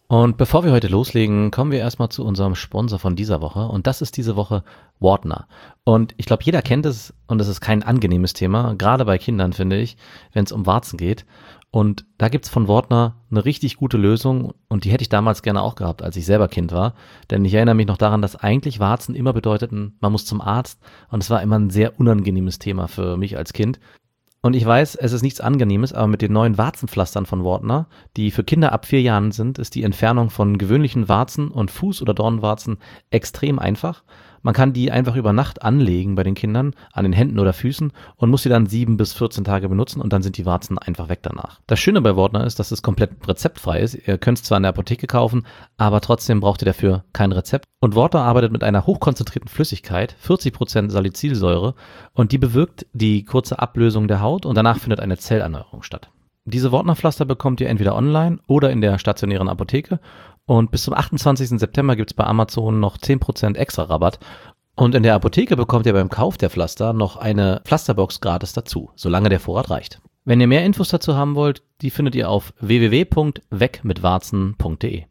Und bevor wir heute loslegen, kommen wir erstmal zu unserem Sponsor von dieser Woche. Und das ist diese Woche Wartner. Und ich glaube, jeder kennt es und es ist kein angenehmes Thema, gerade bei Kindern, finde ich, wenn es um Warzen geht. Und da gibt es von Wartner eine richtig gute Lösung und die hätte ich damals gerne auch gehabt, als ich selber Kind war. Denn ich erinnere mich noch daran, dass eigentlich Warzen immer bedeuteten, man muss zum Arzt und es war immer ein sehr unangenehmes Thema für mich als Kind. Und ich weiß, es ist nichts Angenehmes, aber mit den neuen Warzenpflastern von Wartner, die für Kinder ab 4 Jahren sind, ist die Entfernung von gewöhnlichen Warzen und Fuß- oder Dornwarzen extrem einfach. Man kann die einfach über Nacht anlegen bei den Kindern, an den Händen oder Füßen und muss sie dann 7 bis 14 Tage benutzen und dann sind die Warzen einfach weg danach. Das Schöne bei Wartner ist, dass es komplett rezeptfrei ist. Ihr könnt es zwar in der Apotheke kaufen, aber trotzdem braucht ihr dafür kein Rezept. Und Wartner arbeitet mit einer hochkonzentrierten Flüssigkeit, 40% Salicylsäure, und die bewirkt die kurze Ablösung der Haut und danach findet eine Zellerneuerung statt. Diese Wartner-Pflaster bekommt ihr entweder online oder in der stationären Apotheke. Und bis zum 28. September gibt es bei Amazon noch 10% extra Rabatt. Und in der Apotheke bekommt ihr beim Kauf der Pflaster noch eine Pflasterbox gratis dazu, solange der Vorrat reicht. Wenn ihr mehr Infos dazu haben wollt, die findet ihr auf www.wegmitwarzen.de.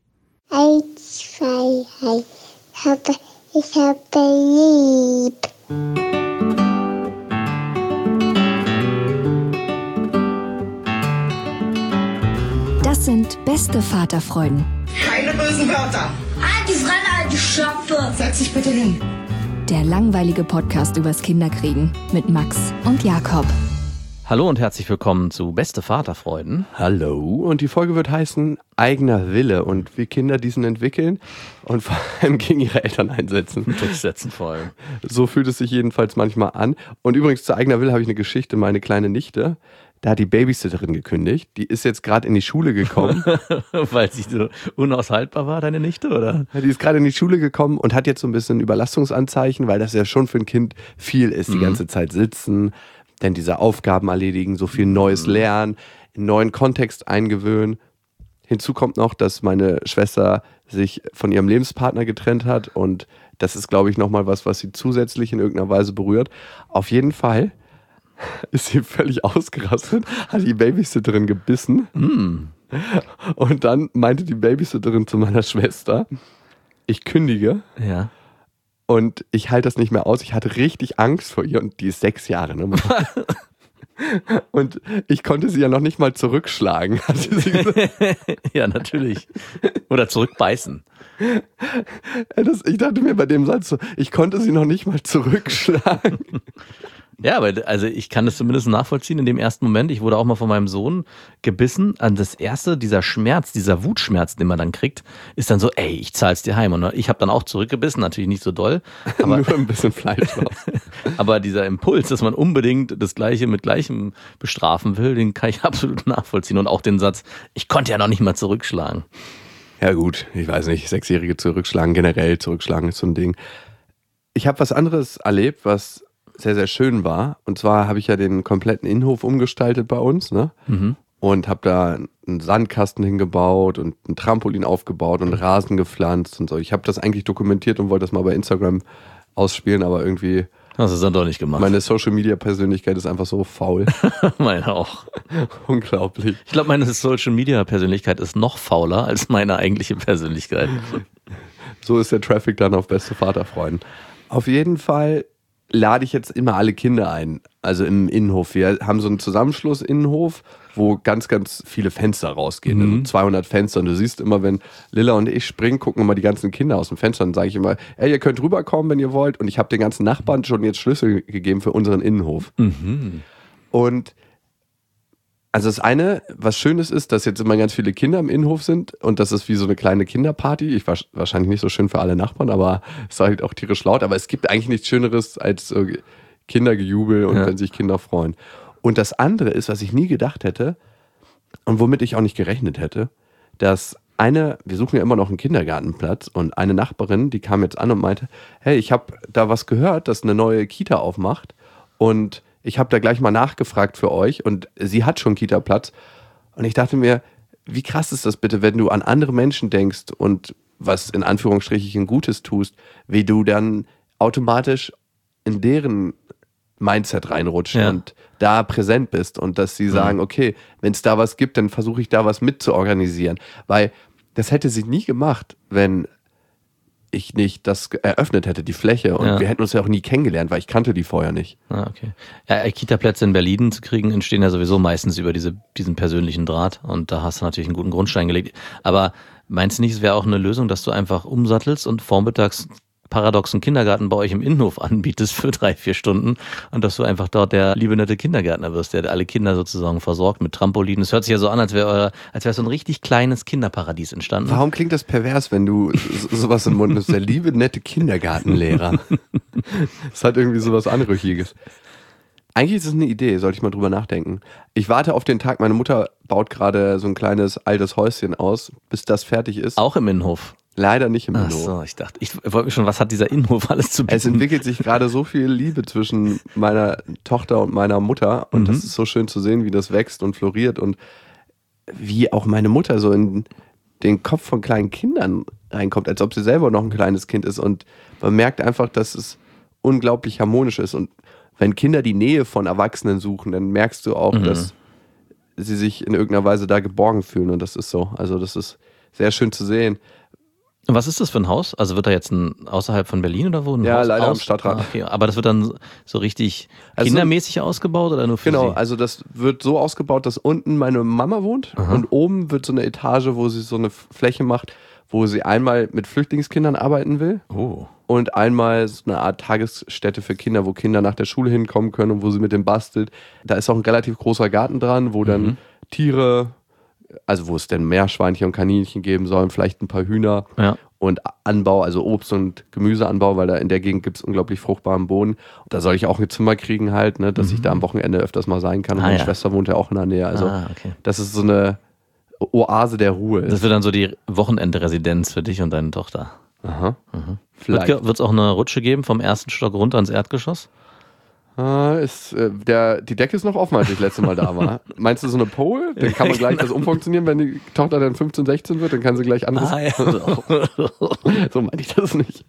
Ich habe lieb. Das sind beste Vaterfreuden. Keine bösen Wörter. Alte Fremde, alte Schöpfe. Setz dich bitte hin. Der langweilige Podcast übers Kinderkriegen mit Max und Jakob. Hallo und herzlich willkommen zu Beste Vaterfreuden. Hallo, und die Folge wird heißen Eigener Wille und wie Kinder diesen entwickeln und vor allem gegen ihre Eltern einsetzen. Durchsetzen vor allem. So fühlt es sich jedenfalls manchmal an. Und übrigens zu Eigener Wille habe ich eine Geschichte. Meine kleine Nichte, da hat die Babysitterin gekündigt. Die ist jetzt gerade in die Schule gekommen. Weil sie so unaushaltbar war, deine Nichte, oder? Ja, die ist gerade in die Schule gekommen und hat jetzt so ein bisschen Überlastungsanzeichen, weil das ja schon für ein Kind viel ist. Die ganze Zeit sitzen, dann diese Aufgaben erledigen, so viel Neues lernen, in einen neuen Kontext eingewöhnen. Hinzu kommt noch, dass meine Schwester sich von ihrem Lebenspartner getrennt hat und das ist, glaube ich, nochmal was sie zusätzlich in irgendeiner Weise berührt. Auf jeden Fall ist sie völlig ausgerastet, hat die Babysitterin gebissen. Und dann meinte die Babysitterin zu meiner Schwester, ich kündige. Ja. Und ich halte das nicht mehr aus. Ich hatte richtig Angst vor ihr und die ist 6 Jahre. Ne? Und ich konnte sie ja noch nicht mal zurückschlagen, hatte sie gesagt. Ja, natürlich. Oder zurückbeißen. Ich dachte mir bei dem Satz so, ich konnte sie noch nicht mal zurückschlagen. Ja, aber also ich kann das zumindest nachvollziehen in dem ersten Moment. Ich wurde auch mal von meinem Sohn gebissen. Und das erste, dieser Schmerz, dieser Wutschmerz, den man dann kriegt, ist dann so, ey, ich zahl's dir heim. Und ich habe dann auch zurückgebissen, natürlich nicht so doll. Aber nur ein bisschen Fleisch drauf. Aber dieser Impuls, dass man unbedingt das Gleiche mit Gleichem bestrafen will, den kann ich absolut nachvollziehen. Und auch den Satz, ich konnte ja noch nicht mal zurückschlagen. Ja gut, ich weiß nicht, 6-Jährige zurückschlagen, generell zurückschlagen ist so ein Ding. Ich habe was anderes erlebt, was sehr, sehr schön war. Und zwar habe ich ja den kompletten Innenhof umgestaltet bei uns, ne? Und habe da einen Sandkasten hingebaut und ein Trampolin aufgebaut und Rasen gepflanzt und so. Ich habe das eigentlich dokumentiert und wollte das mal bei Instagram ausspielen, aber irgendwie Das ist dann doch nicht gemacht. meine Social-Media-Persönlichkeit ist einfach so faul. Meine auch. Unglaublich. Ich glaube, meine Social-Media-Persönlichkeit ist noch fauler als meine eigentliche Persönlichkeit. So ist der Traffic dann auf beste Vaterfreuden. Auf jeden Fall lade ich jetzt immer alle Kinder ein, also im Innenhof. Wir haben so einen Zusammenschluss-Innenhof, wo ganz, ganz viele Fenster rausgehen, also 200 Fenster. Und du siehst immer, wenn Lilla und ich springen, gucken immer die ganzen Kinder aus dem Fenster. Dann sage ich immer, ey, ihr könnt rüberkommen, wenn ihr wollt. Und ich habe den ganzen Nachbarn schon jetzt Schlüssel gegeben für unseren Innenhof. Und also das eine, was Schönes ist, dass jetzt immer ganz viele Kinder im Innenhof sind und das ist wie so eine kleine Kinderparty. Wahrscheinlich nicht so schön für alle Nachbarn, aber es ist halt auch tierisch laut. Aber es gibt eigentlich nichts Schöneres als so Kindergejubel und wenn sich Kinder freuen. Und das andere ist, was ich nie gedacht hätte und womit ich auch nicht gerechnet hätte, dass wir suchen ja immer noch einen Kindergartenplatz und eine Nachbarin, die kam jetzt an und meinte, hey, ich habe da was gehört, dass eine neue Kita aufmacht und ich habe da gleich mal nachgefragt für euch und sie hat schon Kita-Platz. Und ich dachte mir, wie krass ist das bitte, wenn du an andere Menschen denkst und was in Anführungsstrichen Gutes tust, wie du dann automatisch in deren Mindset reinrutscht und da präsent bist und dass sie sagen, okay, wenn es da was gibt, dann versuche ich da was mit zu organisieren. Weil das hätte sie nie gemacht, wenn ich nicht das eröffnet hätte, die Fläche. Und wir hätten uns ja auch nie kennengelernt, weil ich kannte die vorher nicht. Ah, okay. Ja, Kita-Plätze in Berlin zu kriegen, entstehen ja sowieso meistens über diesen persönlichen Draht. Und da hast du natürlich einen guten Grundstein gelegt. Aber meinst du nicht, es wäre auch eine Lösung, dass du einfach umsattelst und vormittags paradoxen Kindergarten bei euch im Innenhof anbietest für 3-4 Stunden und dass du einfach dort der liebe nette Kindergärtner wirst, der alle Kinder sozusagen versorgt mit Trampolinen. Es hört sich ja so an, als wäre so ein richtig kleines Kinderparadies entstanden. Warum klingt das pervers, wenn du sowas im Mund nimmst? Der liebe nette Kindergartenlehrer. Das hat irgendwie sowas Anrüchiges. Eigentlich ist es eine Idee, sollte ich mal drüber nachdenken. Ich warte auf den Tag, meine Mutter baut gerade so ein kleines altes Häuschen aus, bis das fertig ist. Auch im Innenhof? Leider nicht im Innenhof. Ach so, ich wollte mich schon, was hat dieser Innenhof alles zu bieten? Es entwickelt sich gerade so viel Liebe zwischen meiner Tochter und meiner Mutter und das ist so schön zu sehen, wie das wächst und floriert und wie auch meine Mutter so in den Kopf von kleinen Kindern reinkommt, als ob sie selber noch ein kleines Kind ist und man merkt einfach, dass es unglaublich harmonisch ist und wenn Kinder die Nähe von Erwachsenen suchen, dann merkst du auch, dass sie sich in irgendeiner Weise da geborgen fühlen und das ist so, also das ist sehr schön zu sehen. Und was ist das für ein Haus? Also wird da jetzt außerhalb von Berlin oder wo? Ja, leider am Stadtrand. Ah, okay. Aber das wird dann so richtig kindermäßig ausgebaut oder nur für Genau, Sie? also das wird so ausgebaut, dass unten meine Mama wohnt und oben wird so eine Etage, wo sie so eine Fläche macht, wo sie einmal mit Flüchtlingskindern arbeiten will und einmal so eine Art Tagesstätte für Kinder, wo Kinder nach der Schule hinkommen können und wo sie mit dem bastelt. Da ist auch ein relativ großer Garten dran, wo dann Tiere, also wo es denn Meerschweinchen und Kaninchen geben sollen, vielleicht ein paar Hühner und Anbau, also Obst- und Gemüseanbau, weil da in der Gegend gibt es unglaublich fruchtbaren Boden. Und da soll ich auch ein Zimmer kriegen halt, ne, dass ich da am Wochenende öfters mal sein kann. Und meine Schwester wohnt ja auch in der Nähe. Also das ist so eine Oase der Ruhe. Das wird dann so die Wochenendresidenz für dich und deine Tochter. Aha. Wird es auch eine Rutsche geben vom ersten Stock runter ins Erdgeschoss? Die Decke ist noch offen, als ich das letzte Mal da war. Meinst du so eine Pole? Dann kann man gleich das umfunktionieren, wenn die Tochter dann 15, 16 wird, dann kann sie gleich anderes. So meine ich das nicht.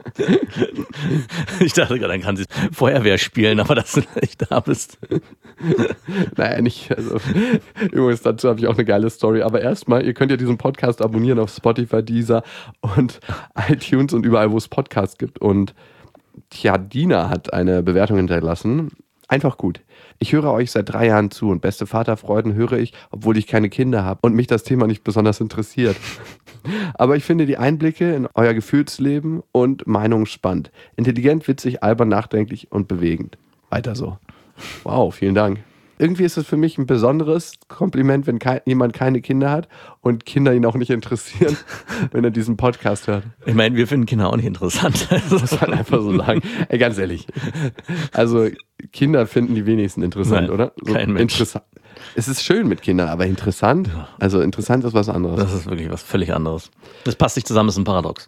Ich dachte gerade, dann kann sie Feuerwehr spielen, aber dass du nicht da bist. Naja, nicht. Also, übrigens, dazu habe ich auch eine geile Story. Aber erstmal, ihr könnt ja diesen Podcast abonnieren auf Spotify, Deezer und iTunes und überall, wo es Podcasts gibt. Und tja, Dina hat eine Bewertung hinterlassen. Einfach gut. Ich höre euch seit 3 Jahren zu und beste Vaterfreuden höre ich, obwohl ich keine Kinder habe und mich das Thema nicht besonders interessiert. Aber ich finde die Einblicke in euer Gefühlsleben und Meinungen spannend. Intelligent, witzig, albern, nachdenklich und bewegend. Weiter so. Wow, vielen Dank. Irgendwie ist es für mich ein besonderes Kompliment, wenn jemand keine Kinder hat und Kinder ihn auch nicht interessieren, wenn er diesen Podcast hört. Ich meine, wir finden Kinder auch nicht interessant. Das muss man einfach so sagen. Ey, ganz ehrlich. Also Kinder finden die wenigsten interessant, Nein, oder? So kein Mensch. Interessant. Es ist schön mit Kindern, aber interessant? Also interessant ist was anderes. Das ist wirklich was völlig anderes. Das passt nicht zusammen, ist ein Paradox.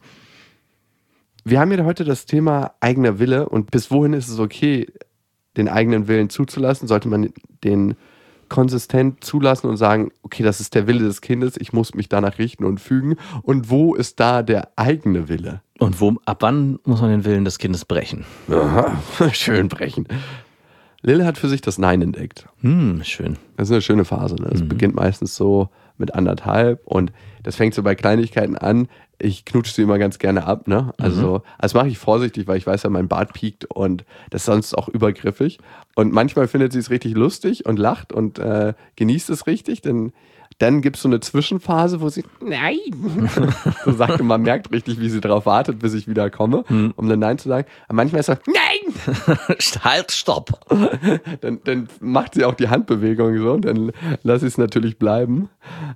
Wir haben ja heute das Thema eigener Wille und bis wohin ist es okay, den eigenen Willen zuzulassen? Sollte man den konsistent zulassen und sagen, okay, das ist der Wille des Kindes, ich muss mich danach richten und fügen. Und wo ist da der eigene Wille? Und ab wann muss man den Willen des Kindes brechen? Aha, schön brechen. Lille hat für sich das Nein entdeckt. Schön. Das ist eine schöne Phase. Ne? Das beginnt meistens so mit 1,5 und das fängt so bei Kleinigkeiten an. Ich knutsche sie immer ganz gerne ab. Ne? Also das mache ich vorsichtig, weil ich weiß ja, mein Bart piekt und das ist sonst auch übergriffig. Und manchmal findet sie es richtig lustig und lacht und genießt es richtig, denn dann gibt es so eine Zwischenphase, wo sie Nein so sagt und man merkt richtig, wie sie darauf wartet, bis ich wieder komme, um dann Nein zu sagen. Aber manchmal ist sie Nein! Halt, stopp! Dann macht sie auch die Handbewegung so und dann lasse ich es natürlich bleiben.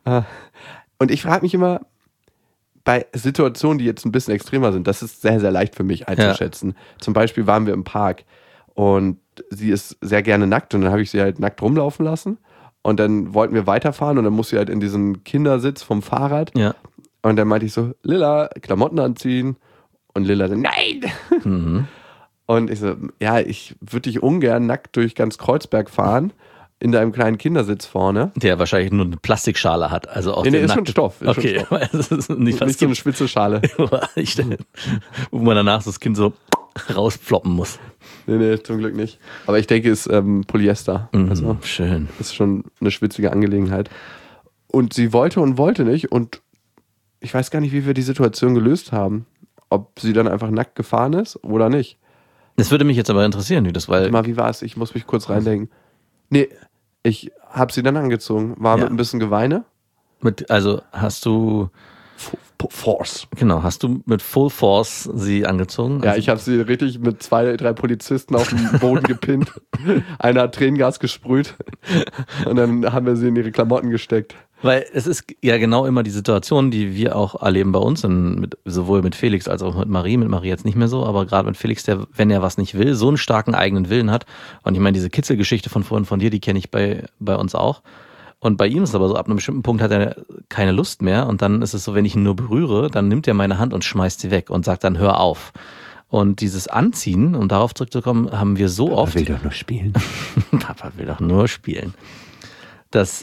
Und ich frage mich immer, bei Situationen, die jetzt ein bisschen extremer sind, das ist sehr, sehr leicht für mich einzuschätzen. Ja. Zum Beispiel waren wir im Park und sie ist sehr gerne nackt und dann habe ich sie halt nackt rumlaufen lassen. Und dann wollten wir weiterfahren und dann muss sie halt in diesen Kindersitz vom Fahrrad. Ja. Und dann meinte ich so, Lilla, Klamotten anziehen. Und Lilla so, nein! Und ich so, ja, ich würde dich ungern nackt durch ganz Kreuzberg fahren, in deinem kleinen Kindersitz vorne. Der wahrscheinlich nur eine Plastikschale hat. Also auch ist schon Stoff. Okay, das ist nicht so eine spitze Schale. Wo man danach das Kind so rausploppen muss. Nee, zum Glück nicht. Aber ich denke, es ist Polyester. Also, schön. Ist schon eine schwitzige Angelegenheit. Und sie wollte und wollte nicht. Und ich weiß gar nicht, wie wir die Situation gelöst haben. Ob sie dann einfach nackt gefahren ist oder nicht. Das würde mich jetzt aber interessieren, wie das, weil... Mal, wie war es? Ich muss mich kurz reindenken. Nee, ich habe sie dann angezogen. War mit ein bisschen Geweine. Also hast du... Force. Genau, hast du mit Full Force sie angezogen? Ja, ich habe sie richtig mit 2, 3 Polizisten auf den Boden gepinnt. Einer hat Tränengas gesprüht und dann haben wir sie in ihre Klamotten gesteckt. Weil es ist ja genau immer die Situation, die wir auch erleben bei uns, sowohl mit Felix als auch mit Marie. Mit Marie jetzt nicht mehr so, aber gerade mit Felix, der, wenn er was nicht will, so einen starken eigenen Willen hat. Und ich meine, diese Kitzelgeschichte von vorhin von dir, die kenne ich bei uns auch. Und bei ihm ist es aber so, ab einem bestimmten Punkt hat er keine Lust mehr und dann ist es so, wenn ich ihn nur berühre, dann nimmt er meine Hand und schmeißt sie weg und sagt dann, hör auf. Und dieses Anziehen, um darauf zurückzukommen, haben wir so oft... Papa will doch nur spielen. Papa will doch nur spielen. Dass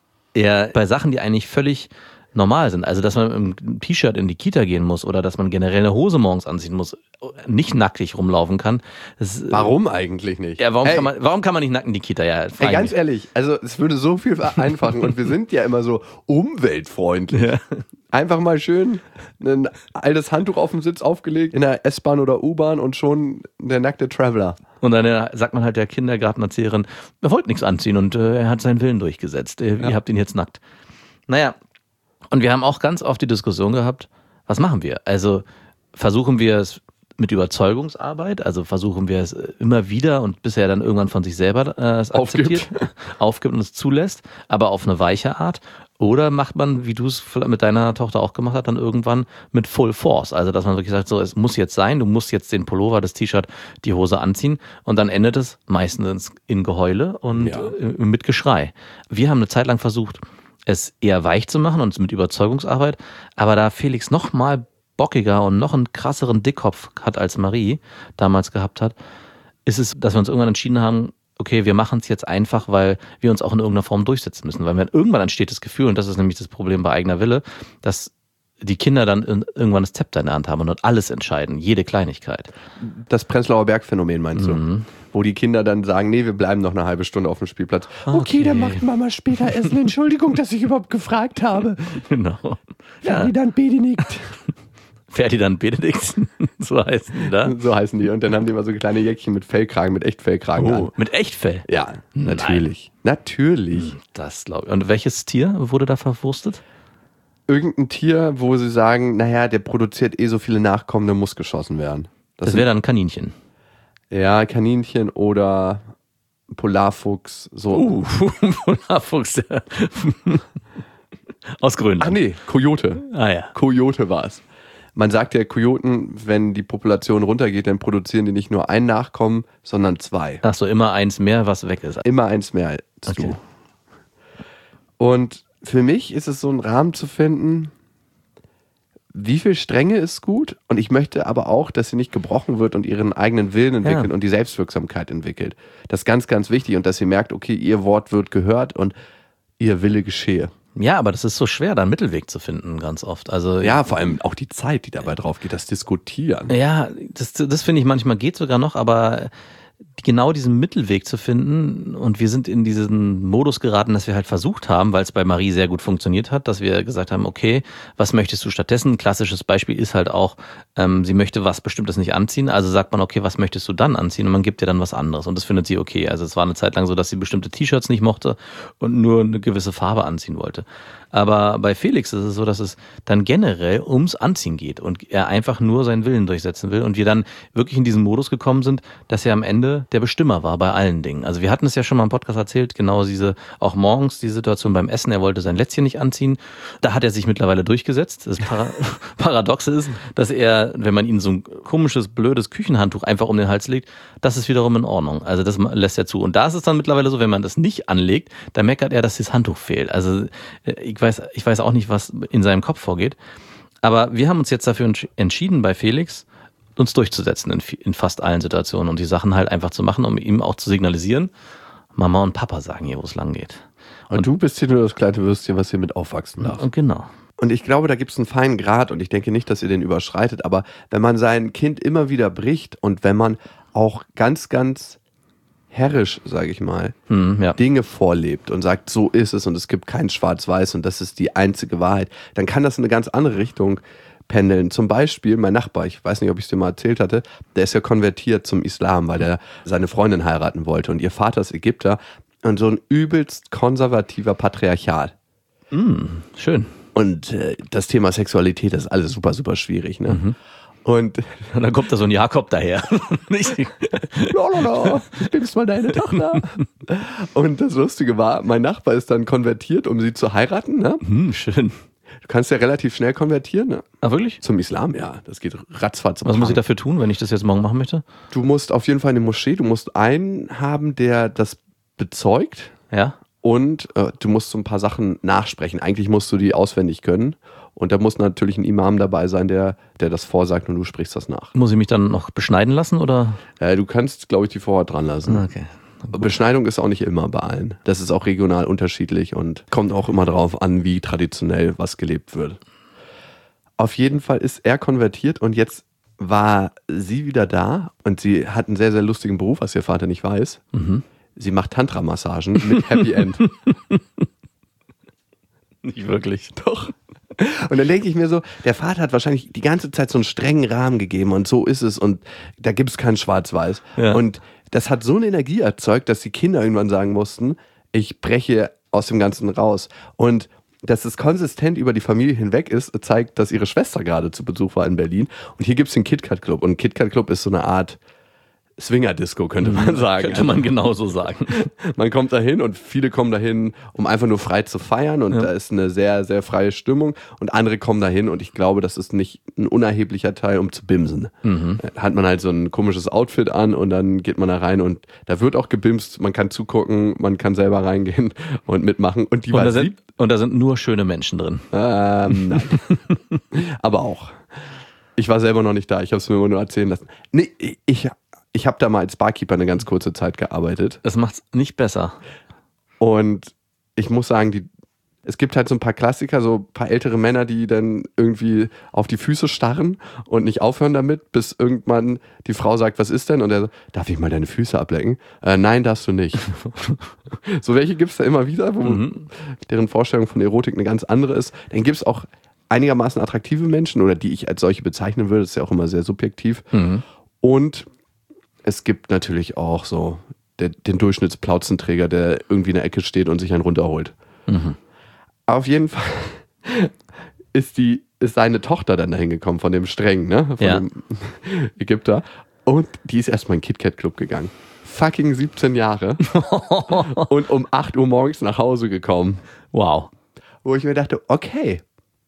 er bei Sachen, die eigentlich völlig normal sind, also dass man im T-Shirt in die Kita gehen muss oder dass man generell eine Hose morgens anziehen muss, nicht nackig rumlaufen kann. Warum eigentlich nicht? Ja, warum kann man nicht nackt in die Kita? Ja, hey, ganz ehrlich, also es würde so viel vereinfachen und wir sind ja immer so umweltfreundlich. Ja. Einfach mal schön ein altes Handtuch auf dem Sitz aufgelegt in der S-Bahn oder U-Bahn und schon der nackte Traveler. Und dann sagt man halt der Kindergartenerzieherin, er wollte nichts anziehen und er hat seinen Willen durchgesetzt. Ihr habt ihn jetzt nackt. Naja, und wir haben auch ganz oft die Diskussion gehabt, was machen wir? Also versuchen wir es mit Überzeugungsarbeit, also versuchen wir es immer wieder und bis er dann irgendwann von sich selber es akzeptiert, aufgibt und es zulässt, aber auf eine weiche Art. Oder macht man, wie du es mit deiner Tochter auch gemacht hast, dann irgendwann mit Full Force. Also dass man wirklich sagt, so, es muss jetzt sein, du musst jetzt den Pullover, das T-Shirt, die Hose anziehen und dann endet es meistens in Geheule und mit Geschrei. Wir haben eine Zeit lang versucht, es eher weich zu machen und mit Überzeugungsarbeit, aber da Felix noch mal bockiger und noch einen krasseren Dickkopf hat als Marie damals gehabt hat, ist es, dass wir uns irgendwann entschieden haben, okay, wir machen es jetzt einfach, weil wir uns auch in irgendeiner Form durchsetzen müssen. Weil irgendwann entsteht das Gefühl, und das ist nämlich das Problem bei eigener Wille, dass die Kinder dann irgendwann das Zepter in der Hand haben und alles entscheiden, jede Kleinigkeit. Das Prenzlauer Berg-Phänomen meinst du? Wo die Kinder dann sagen, nee, wir bleiben noch eine halbe Stunde auf dem Spielplatz. Okay, dann macht Mama später essen. Entschuldigung, dass ich überhaupt gefragt habe. Genau. Ferdinand Benedikt. Ferdinand Benedikt, so heißen die da? So heißen die. Und dann haben die immer so kleine Jäckchen mit Fellkragen, mit Echtfellkragen an. Mit Echtfell? Ja, natürlich. Nein. Natürlich. Das glaube ich. Und welches Tier wurde da verwurstet? Irgendein Tier, wo sie sagen, naja, der produziert so viele Nachkommen, der muss geschossen werden. Das wäre dann ein Kaninchen. Ja, Kaninchen oder Polarfuchs. So. Polarfuchs, ja. Aus Grönland. Ach nee, Kojote. Ah ja. Kojote war es. Man sagt ja, Kojoten, wenn die Population runtergeht, dann produzieren die nicht nur ein Nachkommen, sondern 2. Ach so, immer eins mehr, was weg ist. Immer eins mehr als du. Und für mich ist es so ein Rahmen zu finden, wie viel Strenge ist gut? Und ich möchte aber auch, dass sie nicht gebrochen wird und ihren eigenen Willen entwickelt und die Selbstwirksamkeit entwickelt. Das ist ganz, ganz wichtig. Und dass sie merkt, okay, ihr Wort wird gehört und ihr Wille geschehe. Ja, aber das ist so schwer, da einen Mittelweg zu finden, ganz oft. Also ja, vor allem auch die Zeit, die dabei drauf geht, das Diskutieren. Ja, das finde ich manchmal geht sogar noch, aber genau diesen Mittelweg zu finden, und wir sind in diesen Modus geraten, dass wir halt versucht haben, weil es bei Marie sehr gut funktioniert hat, dass wir gesagt haben, okay, was möchtest du stattdessen? Ein klassisches Beispiel ist halt auch, sie möchte was Bestimmtes nicht anziehen, also sagt man, okay, was möchtest du dann anziehen? Und man gibt ihr dann was anderes und das findet sie okay. Also es war eine Zeit lang so, dass sie bestimmte T-Shirts nicht mochte und nur eine gewisse Farbe anziehen wollte. Aber bei Felix ist es so, dass es dann generell ums Anziehen geht und er einfach nur seinen Willen durchsetzen will und wir dann wirklich in diesen Modus gekommen sind, dass er am Ende der Bestimmer war bei allen Dingen. Also wir hatten es ja schon mal im Podcast erzählt, genau auch morgens die Situation beim Essen, er wollte sein Lätzchen nicht anziehen. Da hat er sich mittlerweile durchgesetzt. Das Paradoxe ist, dass er, wenn man ihm so ein komisches, blödes Küchenhandtuch einfach um den Hals legt, das ist wiederum in Ordnung. Also das lässt er zu. Und da ist es dann mittlerweile so, wenn man das nicht anlegt, dann meckert er, dass das Handtuch fehlt. Also ich weiß auch nicht, was in seinem Kopf vorgeht. Aber wir haben uns jetzt dafür entschieden, bei Felix uns durchzusetzen in fast allen Situationen und die Sachen halt einfach zu machen, um ihm auch zu signalisieren, Mama und Papa sagen hier, wo es lang geht. Und du bist hier nur das kleine Würstchen, was hier mit aufwachsen darf. Und genau. Und ich glaube, da gibt es einen feinen Grad und ich denke nicht, dass ihr den überschreitet, aber wenn man sein Kind immer wieder bricht und wenn man auch ganz, ganz herrisch, sage ich mal, Ja. Dinge vorlebt und sagt, so ist es und es gibt kein Schwarz-Weiß und das ist die einzige Wahrheit, dann kann das in eine ganz andere Richtung pendeln. Zum Beispiel mein Nachbar, ich weiß nicht, ob ich es dir mal erzählt hatte, der ist ja konvertiert zum Islam, weil er seine Freundin heiraten wollte und ihr Vater ist Ägypter und so ein übelst konservativer Patriarchat. Schön. Und das Thema Sexualität ist alles super, super schwierig. Ne? Und dann kommt da so ein Jakob daher. Lololo, ich bin's mal deine Tochter. Und das Lustige war, mein Nachbar ist dann konvertiert, um sie zu heiraten. Ne? Schön. Du kannst ja relativ schnell konvertieren. Ne? Ah, wirklich? Zum Islam, ja. Das geht ratzfatz. Was muss ich dafür tun, wenn ich das jetzt morgen machen möchte? Du musst auf jeden Fall in die Moschee, du musst einen haben, der das bezeugt. Ja. Und du musst so ein paar Sachen nachsprechen. Eigentlich musst du die auswendig können. Und da muss natürlich ein Imam dabei sein, der das vorsagt und du sprichst das nach. Muss ich mich dann noch beschneiden lassen, oder? Du kannst, glaube ich, die Vorhaut dran lassen. Okay. Beschneidung ist auch nicht immer bei allen. Das ist auch regional unterschiedlich und kommt auch immer darauf an, wie traditionell was gelebt wird. Auf jeden Fall ist er konvertiert und jetzt war sie wieder da und sie hat einen sehr, sehr lustigen Beruf, was ihr Vater nicht weiß. Sie macht Tantra-Massagen mit Happy End. Nicht wirklich. Doch. Und dann denke ich mir so, der Vater hat wahrscheinlich die ganze Zeit so einen strengen Rahmen gegeben und so ist es und da gibt es kein Schwarz-Weiß. Ja. Und das hat so eine Energie erzeugt, dass die Kinder irgendwann sagen mussten, ich breche aus dem Ganzen raus. Und dass es konsistent über die Familie hinweg ist, zeigt, dass ihre Schwester gerade zu Besuch war in Berlin. Und hier gibt es den KitKat Club. Und KitKat Club ist so eine Art Swinger-Disco, könnte man sagen. Könnte man genauso sagen. Man kommt dahin und viele kommen dahin, um einfach nur frei zu feiern und da ist eine sehr, sehr freie Stimmung und andere kommen dahin und ich glaube, das ist nicht ein unerheblicher Teil, um zu bimsen. Da hat man halt so ein komisches Outfit an und dann geht man da rein und da wird auch gebimst, man kann zugucken, man kann selber reingehen und mitmachen. Und da sind nur schöne Menschen drin. Nein. Aber auch. Ich war selber noch nicht da, ich habe es mir immer nur erzählen lassen. Nee, ich habe da mal als Barkeeper eine ganz kurze Zeit gearbeitet. Das macht's nicht besser. Und ich muss sagen, es gibt halt so ein paar Klassiker, so ein paar ältere Männer, die dann irgendwie auf die Füße starren und nicht aufhören damit, bis irgendwann die Frau sagt, was ist denn? Und er sagt, darf ich mal deine Füße ablecken? Nein, darfst du nicht. So welche gibt es da immer wieder, wo deren Vorstellung von Erotik eine ganz andere ist. Dann gibt es auch einigermaßen attraktive Menschen oder die ich als solche bezeichnen würde, das ist ja auch immer sehr subjektiv. Und es gibt natürlich auch so den Durchschnittsplauzenträger, der irgendwie in der Ecke steht und sich einen runterholt. Auf jeden Fall ist seine Tochter dann dahin gekommen von dem Strengen, ne? Von dem Ägypter. Und die ist erstmal in den KitKat-Club gegangen. Fucking 17 Jahre. Und um 8 Uhr morgens nach Hause gekommen. Wow. Wo ich mir dachte, okay.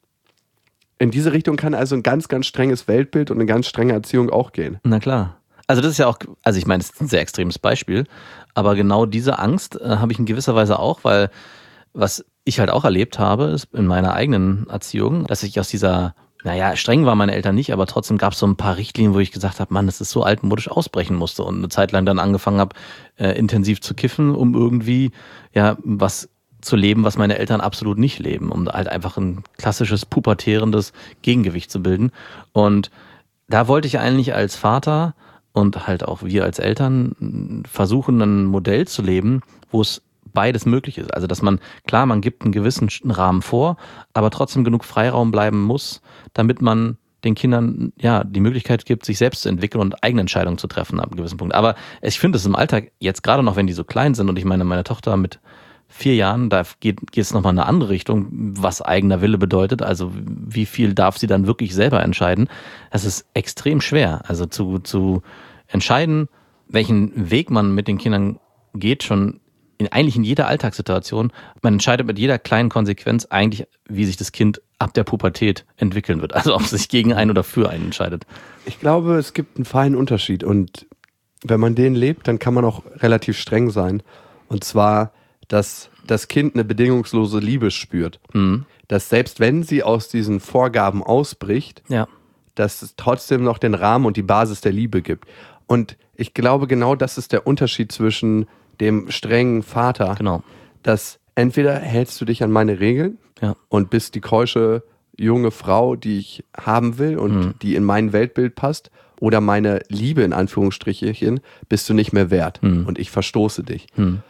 In diese Richtung kann also ein ganz, ganz strenges Weltbild und eine ganz strenge Erziehung auch gehen. Na klar. Also das ist ja auch, also ich meine, das ist ein sehr extremes Beispiel, aber genau diese Angst habe ich in gewisser Weise auch, weil was ich halt auch erlebt habe, ist in meiner eigenen Erziehung, dass ich aus dieser, streng waren meine Eltern nicht, aber trotzdem gab es so ein paar Richtlinien, wo ich gesagt habe, Mann, das ist so altmodisch, ausbrechen musste und eine Zeit lang dann angefangen habe, intensiv zu kiffen, um irgendwie was zu leben, was meine Eltern absolut nicht leben, um halt einfach ein klassisches pubertärendes Gegengewicht zu bilden. Und da wollte ich eigentlich als Vater und halt auch wir als Eltern versuchen, ein Modell zu leben, wo es beides möglich ist. Also dass man gibt einen gewissen Rahmen vor, aber trotzdem genug Freiraum bleiben muss, damit man den Kindern die Möglichkeit gibt, sich selbst zu entwickeln und eigene Entscheidungen zu treffen ab einem gewissen Punkt. Aber ich finde es im Alltag, jetzt gerade noch, wenn die so klein sind und ich meine Tochter mit 4 Jahren, da geht es nochmal in eine andere Richtung, was eigener Wille bedeutet, also wie viel darf sie dann wirklich selber entscheiden. Das ist extrem schwer, also zu entscheiden, welchen Weg man mit den Kindern geht, schon eigentlich in jeder Alltagssituation. Man entscheidet mit jeder kleinen Konsequenz eigentlich, wie sich das Kind ab der Pubertät entwickeln wird, also ob es sich gegen einen oder für einen entscheidet. Ich glaube, es gibt einen feinen Unterschied und wenn man den lebt, dann kann man auch relativ streng sein. Und zwar, dass das Kind eine bedingungslose Liebe spürt. Dass selbst wenn sie aus diesen Vorgaben ausbricht, dass es trotzdem noch den Rahmen und die Basis der Liebe gibt. Und ich glaube, genau das ist der Unterschied zwischen dem strengen Vater. Genau. Dass entweder hältst du dich an meine Regeln und bist die keusche junge Frau, die ich haben will und die in mein Weltbild passt, oder meine Liebe in Anführungsstrichen, bist du nicht mehr wert und ich verstoße dich.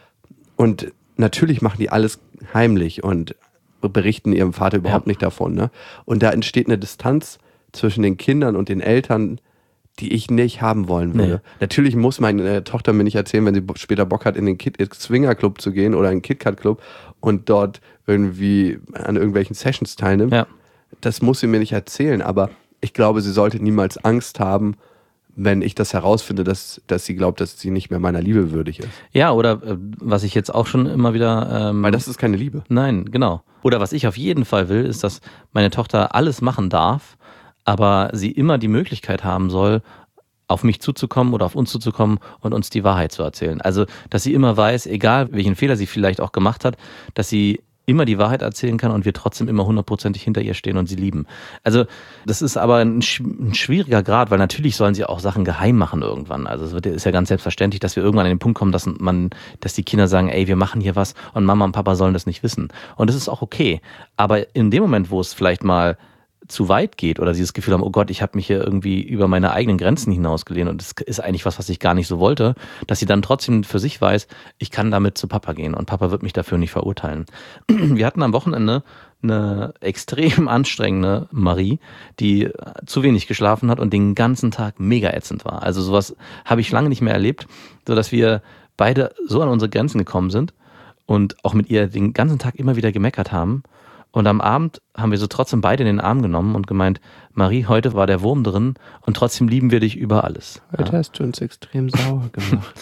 Und natürlich machen die alles heimlich und berichten ihrem Vater überhaupt nicht davon. Ne? Und da entsteht eine Distanz zwischen den Kindern und den Eltern, die ich nicht haben wollen würde. Nee. Natürlich muss meine Tochter mir nicht erzählen, wenn sie später Bock hat, in den Swinger-Club zu gehen oder in den KitKat-Club und dort irgendwie an irgendwelchen Sessions teilnimmt. Ja. Das muss sie mir nicht erzählen, aber ich glaube, sie sollte niemals Angst haben, wenn ich das herausfinde, dass sie glaubt, dass sie nicht mehr meiner Liebe würdig ist. Ja, oder was ich jetzt auch schon immer wieder... Weil das ist keine Liebe. Nein, genau. Oder was ich auf jeden Fall will, ist, dass meine Tochter alles machen darf, aber sie immer die Möglichkeit haben soll, auf mich zuzukommen oder auf uns zuzukommen und uns die Wahrheit zu erzählen. Also, dass sie immer weiß, egal welchen Fehler sie vielleicht auch gemacht hat, dass sie immer die Wahrheit erzählen kann und wir trotzdem immer 100% hinter ihr stehen und sie lieben. Also das ist aber ein schwieriger Grad, weil natürlich sollen sie auch Sachen geheim machen irgendwann. Also es ist ja ganz selbstverständlich, dass wir irgendwann an den Punkt kommen, dass die Kinder sagen, ey, wir machen hier was und Mama und Papa sollen das nicht wissen. Und das ist auch okay. Aber in dem Moment, wo es vielleicht mal zu weit geht oder sie das Gefühl haben, oh Gott, ich habe mich hier irgendwie über meine eigenen Grenzen hinausgelehnt und das ist eigentlich was ich gar nicht so wollte, dass sie dann trotzdem für sich weiß, ich kann damit zu Papa gehen und Papa wird mich dafür nicht verurteilen. Wir hatten am Wochenende eine extrem anstrengende Marie, die zu wenig geschlafen hat und den ganzen Tag mega ätzend war. Also sowas habe ich lange nicht mehr erlebt, sodass wir beide so an unsere Grenzen gekommen sind und auch mit ihr den ganzen Tag immer wieder gemeckert haben. Und am Abend haben wir so trotzdem beide in den Arm genommen und gemeint, Marie, heute war der Wurm drin und trotzdem lieben wir dich über alles. Heute hast du uns extrem sauer gemacht.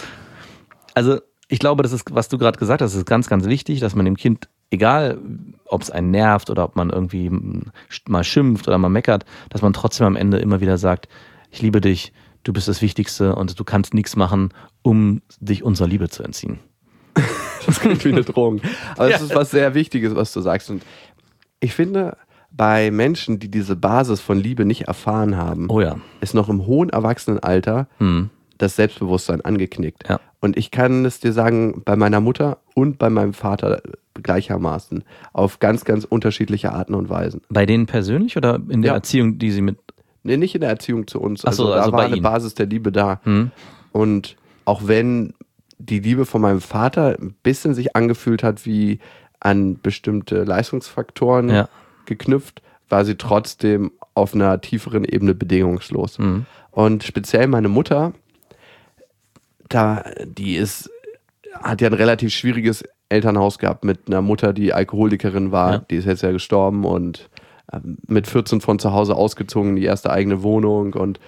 Also ich glaube, das ist, was du gerade gesagt hast, ist ganz, ganz wichtig, dass man dem Kind, egal ob es einen nervt oder ob man irgendwie mal schimpft oder mal meckert, dass man trotzdem am Ende immer wieder sagt, ich liebe dich, du bist das Wichtigste und du kannst nichts machen, um dich unserer Liebe zu entziehen. Das klingt wie eine Drohung. Aber es ist was sehr Wichtiges, was du sagst. Und ich finde, bei Menschen, die diese Basis von Liebe nicht erfahren haben, ist noch im hohen Erwachsenenalter das Selbstbewusstsein angeknickt. Ja. Und ich kann es dir sagen, bei meiner Mutter und bei meinem Vater gleichermaßen. Auf ganz, ganz unterschiedliche Arten und Weisen. Bei denen persönlich oder in der Erziehung, die sie mit... Nee, nicht in der Erziehung zu uns. Also da war eine Basis der Liebe da. Und auch wenn die Liebe von meinem Vater ein bisschen sich angefühlt hat wie an bestimmte Leistungsfaktoren geknüpft, war sie trotzdem auf einer tieferen Ebene bedingungslos. Und speziell meine Mutter, hat ja ein relativ schwieriges Elternhaus gehabt mit einer Mutter, die Alkoholikerin war. Ja. Die ist jetzt ja gestorben und mit 14 von zu Hause ausgezogen in die erste eigene Wohnung und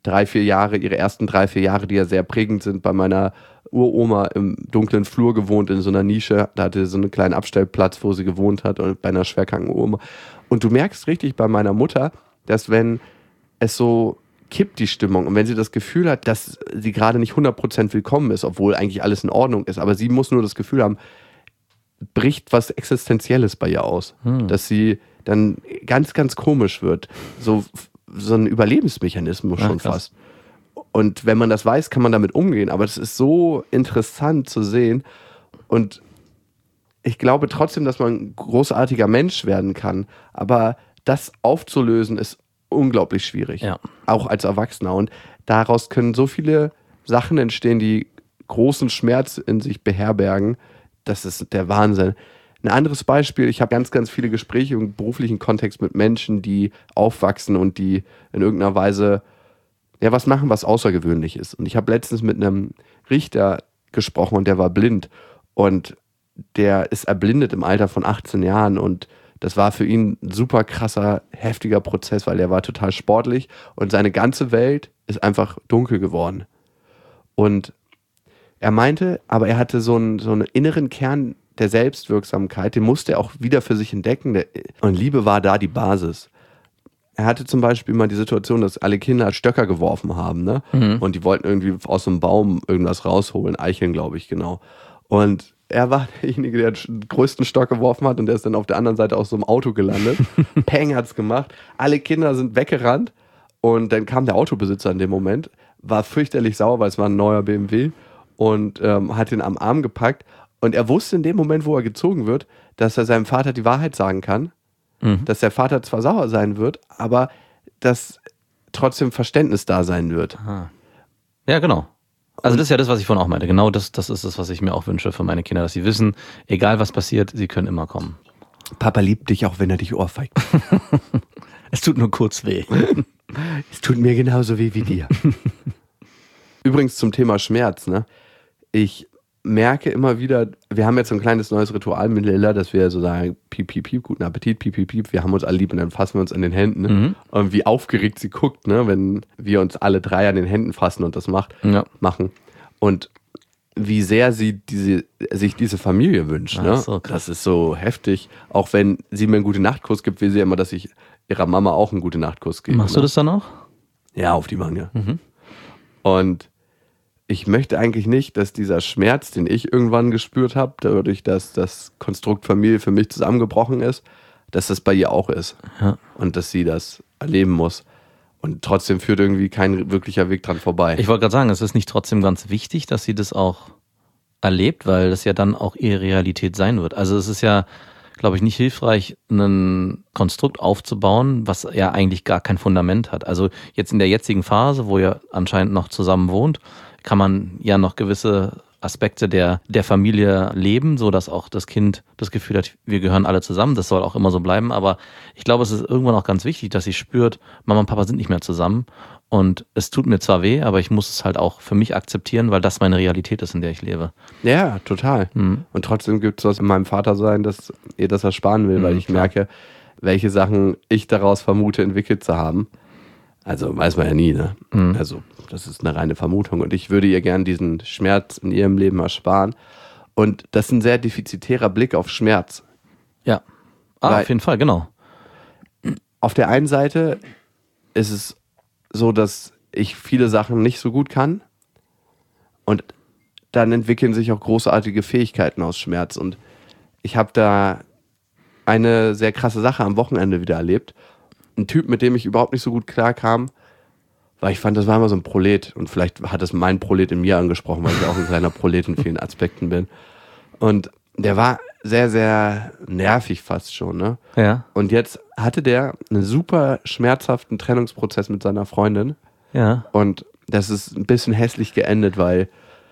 ihre ersten 3-4 Jahre, die ja sehr prägend sind, bei meiner Uroma im dunklen Flur gewohnt, in so einer Nische. Da hatte sie so einen kleinen Abstellplatz, wo sie gewohnt hat und bei einer schwerkranken Oma. Und du merkst richtig bei meiner Mutter, dass wenn es so kippt, die Stimmung, und wenn sie das Gefühl hat, dass sie gerade nicht 100% willkommen ist, obwohl eigentlich alles in Ordnung ist, aber sie muss nur das Gefühl haben, bricht was Existenzielles bei ihr aus. Dass sie dann ganz, ganz komisch wird. So ein Überlebensmechanismus schon fast. Und wenn man das weiß, kann man damit umgehen. Aber es ist so interessant zu sehen. Und ich glaube trotzdem, dass man ein großartiger Mensch werden kann. Aber das aufzulösen ist unglaublich schwierig. Ja. Auch als Erwachsener. Und daraus können so viele Sachen entstehen, die großen Schmerz in sich beherbergen. Das ist der Wahnsinn. Ein anderes Beispiel, ich habe ganz, ganz viele Gespräche im beruflichen Kontext mit Menschen, die aufwachsen und die in irgendeiner Weise was machen, was außergewöhnlich ist. Und ich habe letztens mit einem Richter gesprochen und der war blind. Und der ist erblindet im Alter von 18 Jahren und das war für ihn ein super krasser, heftiger Prozess, weil er war total sportlich und seine ganze Welt ist einfach dunkel geworden. Und er meinte, aber er hatte so einen inneren Kern der Selbstwirksamkeit, den musste er auch wieder für sich entdecken. Und Liebe war da die Basis. Er hatte zum Beispiel mal die Situation, dass alle Kinder Stöcker geworfen haben, ne? Und die wollten irgendwie aus einem Baum irgendwas rausholen, Eicheln, glaube ich, genau. Und er war derjenige, der den größten Stock geworfen hat und der ist dann auf der anderen Seite aus so einem Auto gelandet. Peng hat's gemacht. Alle Kinder sind weggerannt und dann kam der Autobesitzer in dem Moment, war fürchterlich sauer, weil es war ein neuer BMW und hat ihn am Arm gepackt und er wusste in dem Moment, wo er gezogen wird, dass er seinem Vater die Wahrheit sagen kann dass der Vater zwar sauer sein wird, aber dass trotzdem Verständnis da sein wird. Aha. Ja, genau. Also das ist ja das, was ich vorhin auch meinte. Genau das ist das, was ich mir auch wünsche für meine Kinder, dass sie wissen, egal was passiert, sie können immer kommen. Papa liebt dich, auch wenn er dich ohrfeigt. Es tut nur kurz weh. Es tut mir genauso weh wie dir. Übrigens zum Thema Schmerz, ne? Ich merke immer wieder, wir haben jetzt so ein kleines neues Ritual mit Lilla, dass wir so sagen, piep, piep, piep, guten Appetit, piep, piep, piep, wir haben uns alle lieb und dann fassen wir uns an den Händen. Ne? Und wie aufgeregt sie guckt, ne? Wenn wir uns alle 3 an den Händen fassen und das machen. Und wie sehr sie sich diese Familie wünscht. Ne? So, das ist so heftig. Auch wenn sie mir einen Gute-Nacht-Kuss gibt, will sie immer, dass ich ihrer Mama auch einen Gute-Nacht-Kuss gebe. Machst du das dann auch? Ja, auf die Wange. Und ich möchte eigentlich nicht, dass dieser Schmerz, den ich irgendwann gespürt habe, dadurch, dass das Konstrukt Familie für mich zusammengebrochen ist, dass das bei ihr auch ist. Ja. Und dass sie das erleben muss. Und trotzdem führt irgendwie kein wirklicher Weg dran vorbei. Ich wollte gerade sagen, es ist nicht trotzdem ganz wichtig, dass sie das auch erlebt, weil das ja dann auch ihre Realität sein wird. Also es ist ja, glaube ich, nicht hilfreich, ein Konstrukt aufzubauen, was ja eigentlich gar kein Fundament hat. Also jetzt in der jetzigen Phase, wo ihr anscheinend noch zusammen wohnt, kann man ja noch gewisse Aspekte der Familie leben, so dass auch das Kind das Gefühl hat, wir gehören alle zusammen. Das soll auch immer so bleiben. Aber ich glaube, es ist irgendwann auch ganz wichtig, dass sie spürt, Mama und Papa sind nicht mehr zusammen. Und es tut mir zwar weh, aber ich muss es halt auch für mich akzeptieren, weil das meine Realität ist, in der ich lebe. Ja, total. Und trotzdem gibt es was in meinem Vatersein, dass ihr das ersparen will, weil ich merke, welche Sachen ich daraus vermute, entwickelt zu haben. Also weiß man ja nie, ne? Also das ist eine reine Vermutung. Und ich würde ihr gern diesen Schmerz in ihrem Leben ersparen. Und das ist ein sehr defizitärer Blick auf Schmerz. Ja, auf jeden Fall, genau. Auf der einen Seite ist es so, dass ich viele Sachen nicht so gut kann. Und dann entwickeln sich auch großartige Fähigkeiten aus Schmerz. Und ich habe da eine sehr krasse Sache am Wochenende wieder erlebt. Ein Typ, mit dem ich überhaupt nicht so gut klarkam, weil ich fand, das war immer so ein Prolet. Und vielleicht hat es mein Prolet in mir angesprochen, weil ich auch ein kleiner Prolet in vielen Aspekten bin. Und der war sehr, sehr nervig fast schon. Ne? Ja. Und jetzt hatte der einen super schmerzhaften Trennungsprozess mit seiner Freundin. Ja. Und das ist ein bisschen hässlich geendet, weil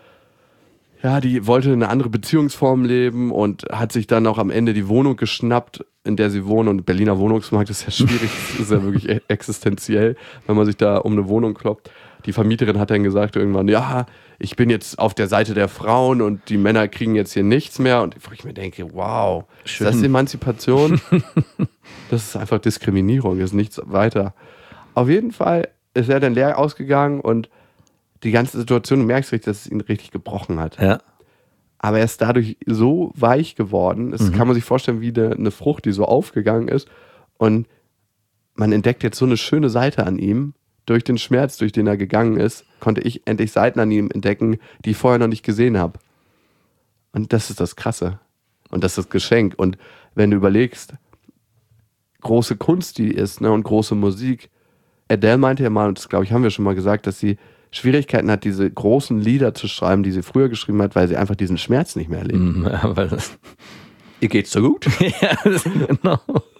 ja, die wollte eine andere Beziehungsform leben und hat sich dann auch am Ende die Wohnung geschnappt, in der sie wohnen. Und Berliner Wohnungsmarkt ist ja schwierig, das ist ja wirklich existenziell, wenn man sich da um eine Wohnung kloppt. Die Vermieterin hat dann gesagt irgendwann, ja, ich bin jetzt auf der Seite der Frauen und die Männer kriegen jetzt hier nichts mehr. Und ich mir denke, wow, schön. Ist das Emanzipation? Das ist einfach Diskriminierung, ist nichts weiter. Auf jeden Fall ist er dann leer ausgegangen und die ganze Situation, du merkst richtig, dass es ihn richtig gebrochen hat. Ja. Aber er ist dadurch so weich geworden, das kann man sich vorstellen wie eine Frucht, die so aufgegangen ist. Und man entdeckt jetzt so eine schöne Seite an ihm. Durch den Schmerz, durch den er gegangen ist, konnte ich endlich Seiten an ihm entdecken, die ich vorher noch nicht gesehen habe. Und das ist das Krasse. Und das ist das Geschenk. Und wenn du überlegst, große Kunst die ist, ne, und große Musik. Adele meinte ja mal, und das glaube ich haben wir schon mal gesagt, dass sie Schwierigkeiten hat, diese großen Lieder zu schreiben, die sie früher geschrieben hat, weil sie einfach diesen Schmerz nicht mehr erlebt. Ja, weil das Ihr geht's so gut? ja, genau.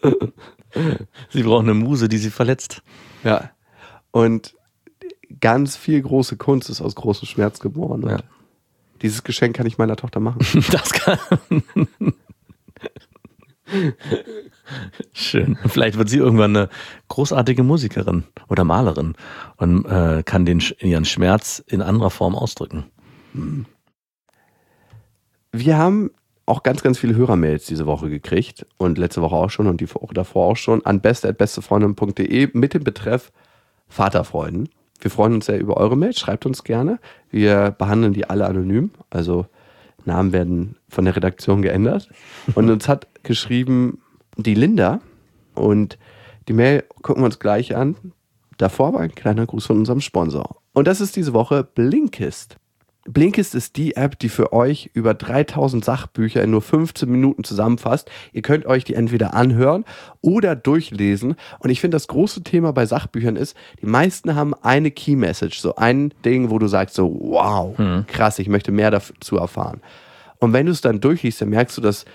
Sie braucht eine Muse, die sie verletzt. Ja. Und ganz viel große Kunst ist aus großem Schmerz geboren. Ja. Dieses Geschenk kann ich meiner Tochter machen. Das kann. Schön. Vielleicht wird sie irgendwann eine großartige Musikerin oder Malerin und kann ihren Schmerz in anderer Form ausdrücken. Wir haben auch ganz, ganz viele Hörermails diese Woche gekriegt und letzte Woche auch schon und die Woche davor auch schon an beste@bestefreundin.de mit dem Betreff Vaterfreuden. Wir freuen uns sehr über eure Mails, schreibt uns gerne. Wir behandeln die alle anonym, also Namen werden von der Redaktion geändert. Und uns hat geschrieben die Linda und die Mail gucken wir uns gleich an. Davor aber ein kleiner Gruß von unserem Sponsor. Und das ist diese Woche Blinkist. Blinkist ist die App, die für euch über 3000 Sachbücher in nur 15 Minuten zusammenfasst. Ihr könnt euch die entweder anhören oder durchlesen. Und ich finde, das große Thema bei Sachbüchern ist, die meisten haben eine Key Message, so ein Ding, wo du sagst so, wow, krass, ich möchte mehr dazu erfahren. Und wenn du es dann durchliest, dann merkst du, dass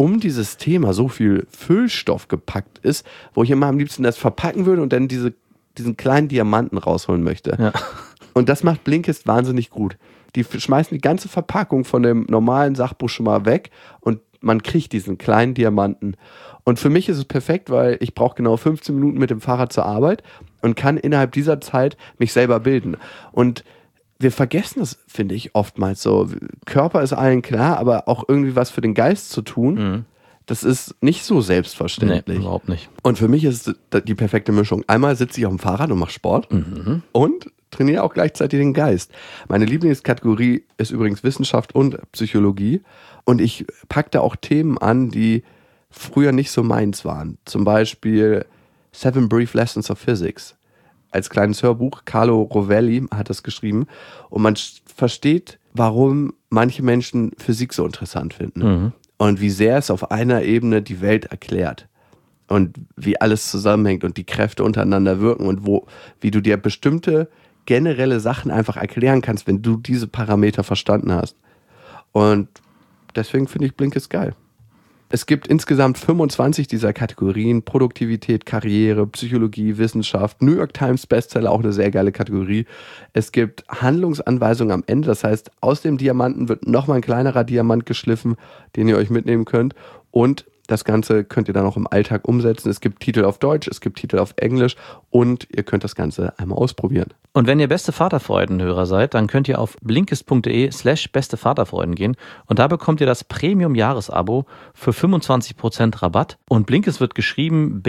um dieses Thema so viel Füllstoff gepackt ist, wo ich immer am liebsten das verpacken würde und dann diesen kleinen Diamanten rausholen möchte. Ja. Und das macht Blinkist wahnsinnig gut. Die schmeißen die ganze Verpackung von dem normalen Sachbuch schon mal weg und man kriegt diesen kleinen Diamanten. Und für mich ist es perfekt, weil ich brauche genau 15 Minuten mit dem Fahrrad zur Arbeit und kann innerhalb dieser Zeit mich selber bilden. Und wir vergessen das, finde ich, oftmals so. Körper ist allen klar, aber auch irgendwie was für den Geist zu tun, das ist nicht so selbstverständlich. Nee, überhaupt nicht. Und für mich ist es die perfekte Mischung. Einmal sitze ich auf dem Fahrrad und mache Sport und trainiere auch gleichzeitig den Geist. Meine Lieblingskategorie ist übrigens Wissenschaft und Psychologie. Und ich packe da auch Themen an, die früher nicht so meins waren. Zum Beispiel 7 Brief Lessons of Physics. Als kleines Hörbuch, Carlo Rovelli hat das geschrieben. Und man versteht, warum manche Menschen Physik so interessant finden. Und wie sehr es auf einer Ebene die Welt erklärt. Und wie alles zusammenhängt und die Kräfte untereinander wirken und wie du dir bestimmte generelle Sachen einfach erklären kannst, wenn du diese Parameter verstanden hast. Und deswegen finde ich Blinkist geil. Es gibt insgesamt 25 dieser Kategorien: Produktivität, Karriere, Psychologie, Wissenschaft, New York Times Bestseller, auch eine sehr geile Kategorie. Es gibt Handlungsanweisungen am Ende, das heißt, aus dem Diamanten wird nochmal ein kleinerer Diamant geschliffen, den ihr euch mitnehmen könnt. Und das Ganze könnt ihr dann auch im Alltag umsetzen. Es gibt Titel auf Deutsch, es gibt Titel auf Englisch und ihr könnt das Ganze einmal ausprobieren. Und wenn ihr beste Vaterfreuden-Hörer seid, dann könnt ihr auf blinkist.de/beste-Vaterfreuden gehen und da bekommt ihr das Premium-Jahresabo für 25% Rabatt. Und Blinkist wird geschrieben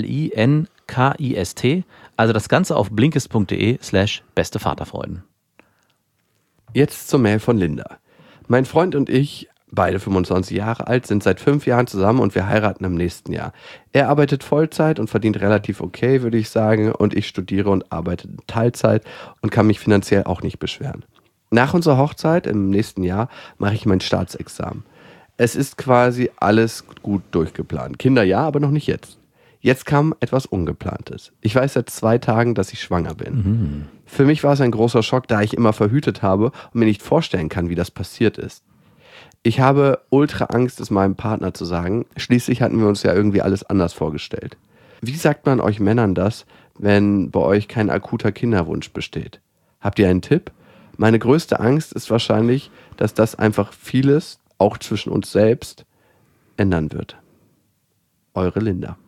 BLINKIST, also das Ganze auf blinkist.de/beste-Vaterfreuden. Jetzt zur Mail von Linda. Mein Freund und ich, beide 25 Jahre alt, sind seit 5 Jahren zusammen und wir heiraten im nächsten Jahr. Er arbeitet Vollzeit und verdient relativ okay, würde ich sagen, und ich studiere und arbeite in Teilzeit und kann mich finanziell auch nicht beschweren. Nach unserer Hochzeit im nächsten Jahr mache ich mein Staatsexamen. Es ist quasi alles gut durchgeplant. Kinder ja, aber noch nicht jetzt. Jetzt kam etwas Ungeplantes. Ich weiß seit 2 Tagen, dass ich schwanger bin. Für mich war es ein großer Schock, da ich immer verhütet habe und mir nicht vorstellen kann, wie das passiert ist. Ich habe ultra Angst, es meinem Partner zu sagen. Schließlich hatten wir uns ja irgendwie alles anders vorgestellt. Wie sagt man euch Männern das, wenn bei euch kein akuter Kinderwunsch besteht? Habt ihr einen Tipp? Meine größte Angst ist wahrscheinlich, dass das einfach vieles, auch zwischen uns selbst, ändern wird. Eure Linda.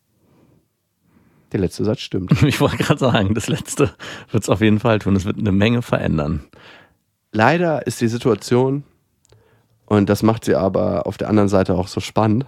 Der letzte Satz stimmt. Ich wollte gerade sagen, das letzte wird es auf jeden Fall tun. Es wird eine Menge verändern. Leider ist die Situation, und das macht sie aber auf der anderen Seite auch so spannend,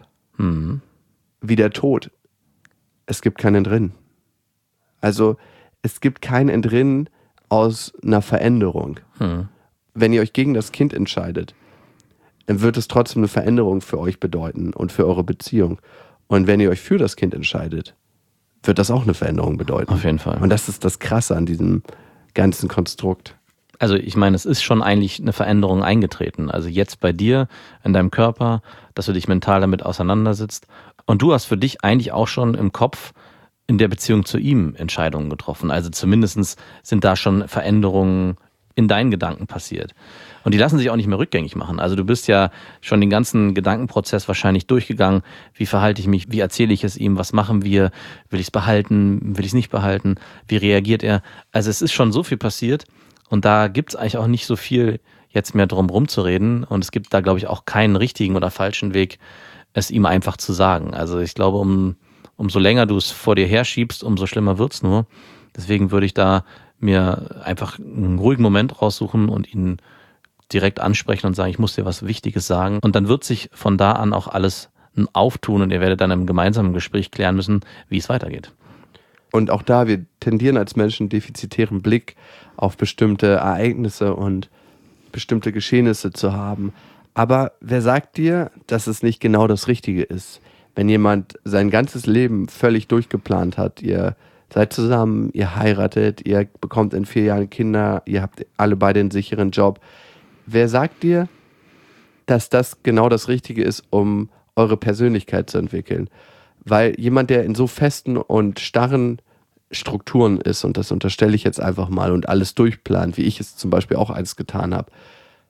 wie der Tod. Es gibt kein Entrinnen. Also es gibt kein Entrinnen aus einer Veränderung. Wenn ihr euch gegen das Kind entscheidet, dann wird es trotzdem eine Veränderung für euch bedeuten und für eure Beziehung. Und wenn ihr euch für das Kind entscheidet, wird das auch eine Veränderung bedeuten. Auf jeden Fall. Und das ist das Krasse an diesem ganzen Konstrukt. Also ich meine, es ist schon eigentlich eine Veränderung eingetreten. Also jetzt bei dir, in deinem Körper, dass du dich mental damit auseinandersetzt. Und du hast für dich eigentlich auch schon im Kopf in der Beziehung zu ihm Entscheidungen getroffen. Also zumindest sind da schon Veränderungen in deinen Gedanken passiert. Und die lassen sich auch nicht mehr rückgängig machen. Also du bist ja schon den ganzen Gedankenprozess wahrscheinlich durchgegangen. Wie verhalte ich mich? Wie erzähle ich es ihm? Was machen wir? Will ich es behalten? Will ich es nicht behalten? Wie reagiert er? Also es ist schon so viel passiert. Und da gibt es eigentlich auch nicht so viel jetzt mehr drum rumzureden. Und es gibt da, glaube ich, auch keinen richtigen oder falschen Weg, es ihm einfach zu sagen. Also ich glaube, umso länger du es vor dir herschiebst, umso schlimmer wird es nur. Deswegen würde ich da mir einfach einen ruhigen Moment raussuchen und ihn direkt ansprechen und sagen, ich muss dir was Wichtiges sagen. Und dann wird sich von da an auch alles auftun und ihr werdet dann im gemeinsamen Gespräch klären müssen, wie es weitergeht. Und auch da, wir tendieren als Menschen defizitären Blick auf bestimmte Ereignisse und bestimmte Geschehnisse zu haben. Aber wer sagt dir, dass es nicht genau das Richtige ist? Wenn jemand sein ganzes Leben völlig durchgeplant hat, ihr seid zusammen, ihr heiratet, ihr bekommt in 4 Jahren Kinder, ihr habt alle beide einen sicheren Job. Wer sagt dir, dass das genau das Richtige ist, um eure Persönlichkeit zu entwickeln? Weil jemand, der in so festen und starren Strukturen ist, und das unterstelle ich jetzt einfach mal, und alles durchplant, wie ich es zum Beispiel auch einst getan habe,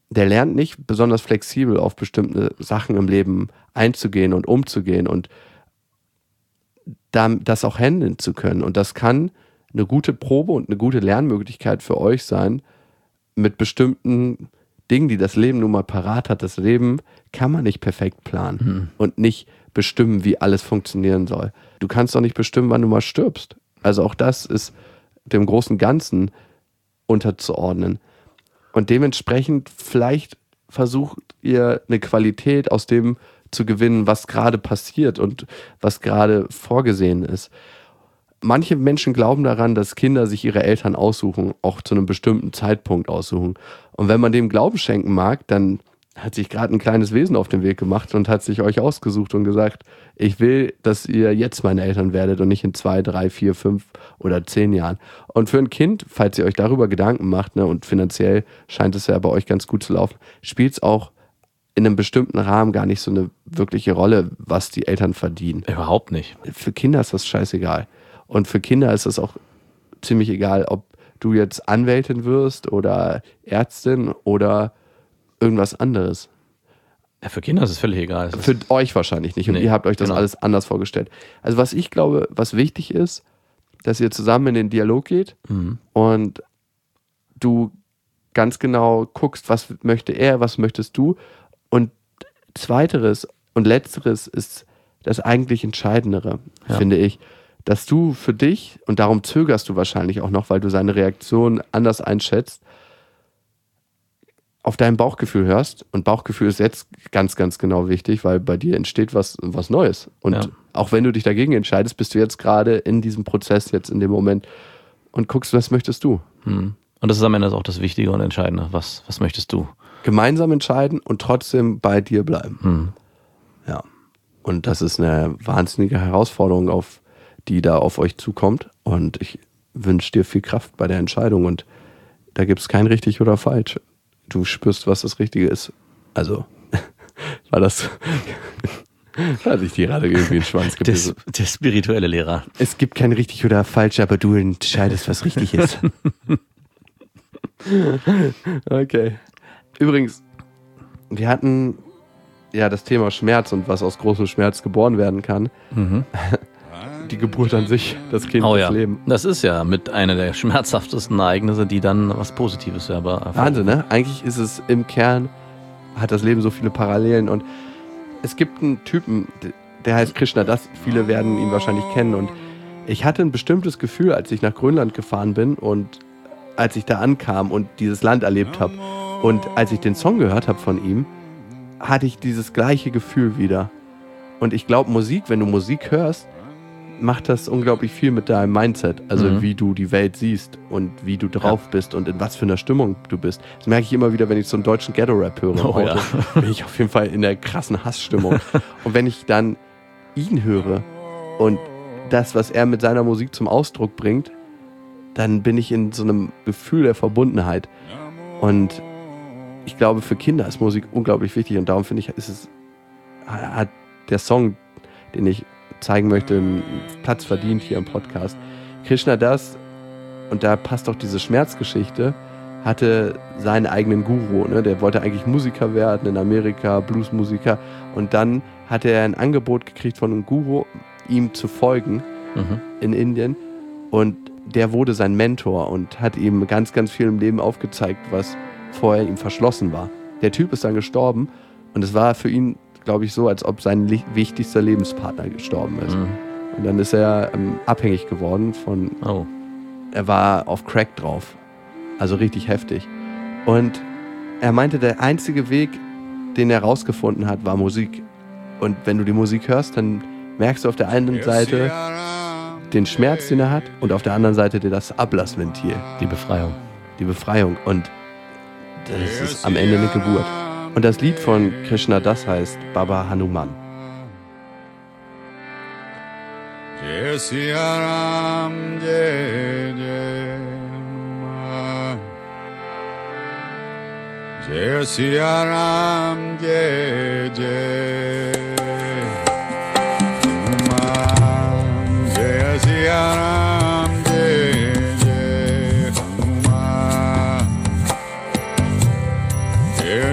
der lernt nicht besonders flexibel auf bestimmte Sachen im Leben einzugehen und umzugehen und das auch handeln zu können. Und das kann eine gute Probe und eine gute Lernmöglichkeit für euch sein, mit bestimmten Dingen, die das Leben nun mal parat hat. Das Leben kann man nicht perfekt planen und nicht bestimmen, wie alles funktionieren soll. Du kannst doch nicht bestimmen, wann du mal stirbst. Also auch das ist dem großen Ganzen unterzuordnen. Und dementsprechend vielleicht versucht ihr eine Qualität aus dem zu gewinnen, was gerade passiert und was gerade vorgesehen ist. Manche Menschen glauben daran, dass Kinder sich ihre Eltern aussuchen, auch zu einem bestimmten Zeitpunkt aussuchen. Und wenn man dem Glauben schenken mag, dann hat sich gerade ein kleines Wesen auf den Weg gemacht und hat sich euch ausgesucht und gesagt, ich will, dass ihr jetzt meine Eltern werdet und nicht in 2, 3, 4, 5 oder 10 Jahren. Und für ein Kind, falls ihr euch darüber Gedanken macht, ne, und finanziell scheint es ja bei euch ganz gut zu laufen, spielt es auch in einem bestimmten Rahmen gar nicht so eine wirkliche Rolle, was die Eltern verdienen. Überhaupt nicht. Für Kinder ist das scheißegal. Und für Kinder ist es auch ziemlich egal, ob du jetzt Anwältin wirst oder Ärztin oder irgendwas anderes. Ja, für Kinder ist es völlig egal. Für euch wahrscheinlich nicht. Und ihr habt euch das alles anders vorgestellt. Also was ich glaube, was wichtig ist, dass ihr zusammen in den Dialog geht und du ganz genau guckst, was möchte er, was möchtest du. Und zweiteres und letzteres ist das eigentlich Entscheidendere, finde ich, dass du für dich, und darum zögerst du wahrscheinlich auch noch, weil du seine Reaktion anders einschätzt, auf dein Bauchgefühl hörst. Und Bauchgefühl ist jetzt ganz, ganz genau wichtig, weil bei dir entsteht was Neues. Und auch wenn du dich dagegen entscheidest, bist du jetzt gerade in diesem Prozess, jetzt in dem Moment und guckst, was möchtest du. Und das ist am Ende auch das Wichtige und Entscheidende. Was möchtest du? Gemeinsam entscheiden und trotzdem bei dir bleiben. Ja. Und das ist eine wahnsinnige Herausforderung, die da auf euch zukommt. Und ich wünsche dir viel Kraft bei der Entscheidung. Und da gibt es kein richtig oder falsch. Du spürst, was das Richtige ist. Also, war das... Hat sich die gerade irgendwie in den Schwanz gebissen. Der spirituelle Lehrer. Es gibt kein richtig oder falsch, aber du entscheidest, was richtig ist. Okay. Übrigens, wir hatten ja das Thema Schmerz und was aus großem Schmerz geboren werden kann. Die Geburt an sich, das Kind, das Leben. Das ist ja mit einer der schmerzhaftesten Ereignisse, die dann was Positives aber Wahnsinn, ne? Eigentlich ist es im Kern, hat das Leben so viele Parallelen. Und es gibt einen Typen, der heißt Krishna Das. Viele werden ihn wahrscheinlich kennen. Und ich hatte ein bestimmtes Gefühl, als ich nach Grönland gefahren bin und als ich da ankam und dieses Land erlebt habe. Und als ich den Song gehört habe von ihm, hatte ich dieses gleiche Gefühl wieder. Und ich glaube, Musik, wenn du Musik hörst, macht das unglaublich viel mit deinem Mindset. Also wie du die Welt siehst und wie du drauf bist und in was für einer Stimmung du bist. Das merke ich immer wieder, wenn ich so einen deutschen Ghetto-Rap höre. Bin ich auf jeden Fall in der krassen Hassstimmung. Und wenn ich dann ihn höre und das, was er mit seiner Musik zum Ausdruck bringt, dann bin ich in so einem Gefühl der Verbundenheit. Und ich glaube, für Kinder ist Musik unglaublich wichtig und darum finde ich, hat der Song, den ich zeigen möchte, einen Platz verdient hier im Podcast. Krishna Das, und da passt auch diese Schmerzgeschichte, hatte seinen eigenen Guru, ne? Der wollte eigentlich Musiker werden in Amerika, Bluesmusiker, und dann hatte er ein Angebot gekriegt von einem Guru, ihm zu folgen in Indien, und der wurde sein Mentor und hat ihm ganz, ganz viel im Leben aufgezeigt, was vorher ihm verschlossen war. Der Typ ist dann gestorben und es war für ihn, glaube ich, so, als ob sein wichtigster Lebenspartner gestorben ist. Und dann ist er abhängig geworden von... Er war auf Crack drauf. Also richtig heftig. Und er meinte, der einzige Weg, den er rausgefunden hat, war Musik. Und wenn du die Musik hörst, dann merkst du auf der einen Seite den Schmerz, den er hat, und auf der anderen Seite das Ablassventil. Die Befreiung. Die Befreiung. Und das ist am Ende eine Geburt. Und das Lied von Krishna Das heißt Baba Hanuman. Jai Siya Ram, Jai Jai Ram. Jai Siya Ram, Jai Jai Hanuman. Jai Siya Ram, Jai Jai Hanuman. Jai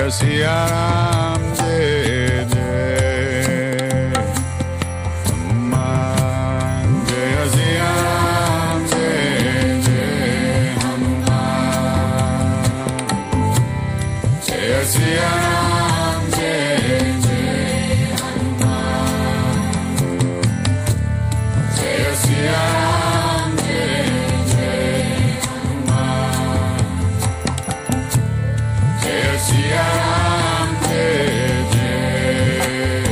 Siya Ram Jai Jai Hanuman Jai Siya Ram Jai Jai Hanuman Jai Siya Ram Jai Jai Hanuman Jai Siya Ram Jai Jai Hanuman Jai Siya Ram Jai Jai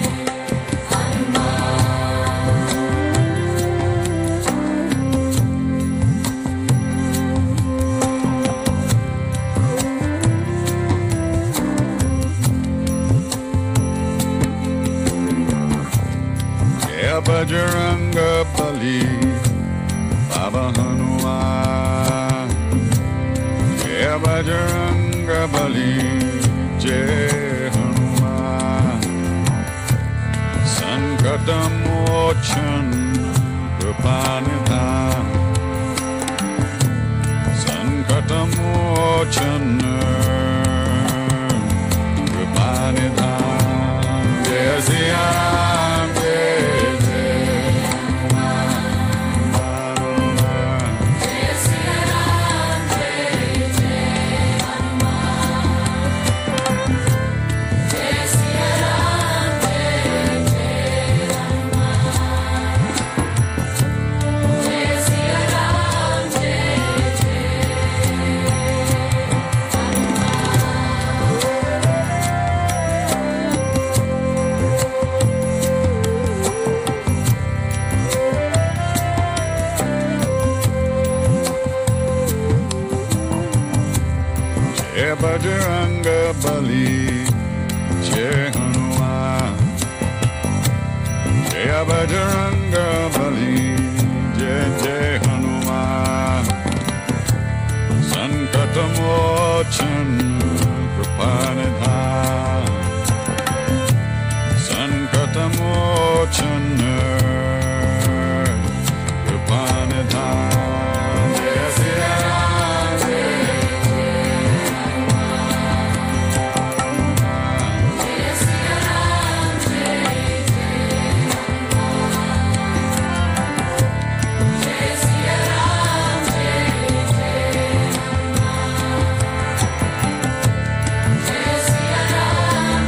Jai Bajranga Bali Baba Hanuman Jai Bajranga Bali Jai Hanuman Sankatamochan Kripanidhan Sankatamochan Kripanidhan Jai Siya Ram Jai Jai Hanuman Jai Siya Ram Jai Jai Hanuman Jai Siya Ram Jai Jai Hanuman Jai Siya Ram Jai Jai Bajranga Bali Jai Hanuman Jai Bajranga Bali Jai Jai Hanuman Sankatamochan Kripanidhan Sankatamochan Kripanidhan Jai Siya Ram Jai Jai Siya Ram Jai Jai Siya Ram Jai Jai Siya Ram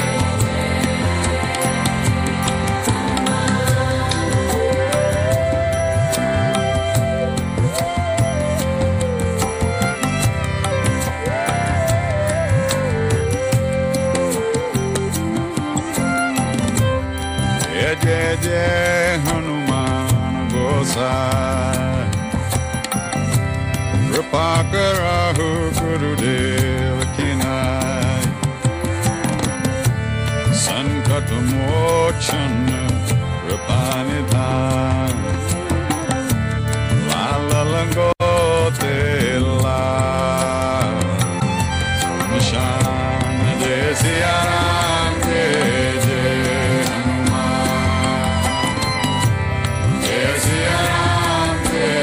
Jai Jai Jai Hanuman Gosai Kripakarahu Gurudev Kinai Sankatamochan Kripanidhan Lala Langote La Nishan Jai Siya Ram Jai Jai Hanuman Jai Siya Ram Jai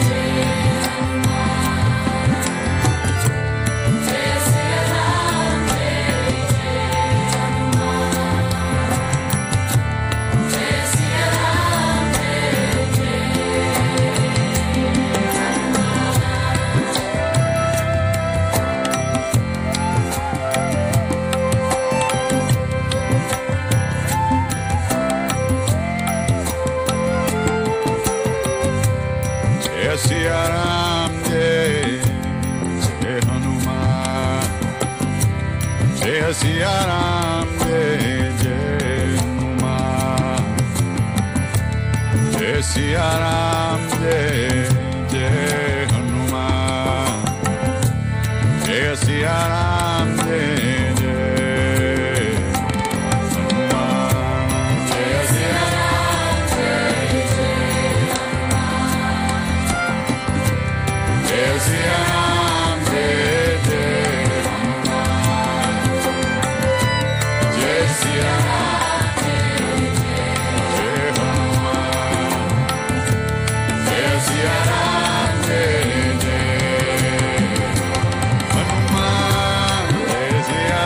Jai Siya Ram Jai Jai Siya Ram Jai Siya Ram Jai Jai Hanuman Jai Siya Ram Jai Jai Hanuman Jai Siya Ram Jai Jai Hanuman Jai Siya Ram Jai Jai Hanuman Jai Siya Ram Jai Jai Siya Ram Jai Jai Hanuman Jai Siya Ram Jai Hanuman Jai Siya Ram Jai Jai Hanuman Jai Siya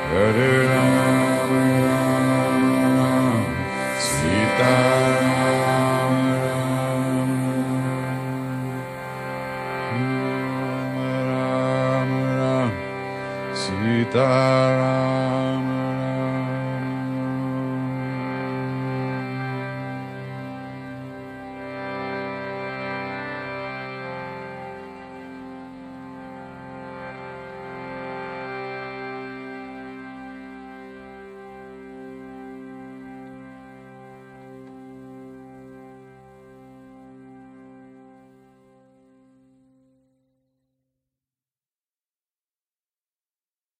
Hare Ram, Ram, Sita Ram, Ram, Sita Ram.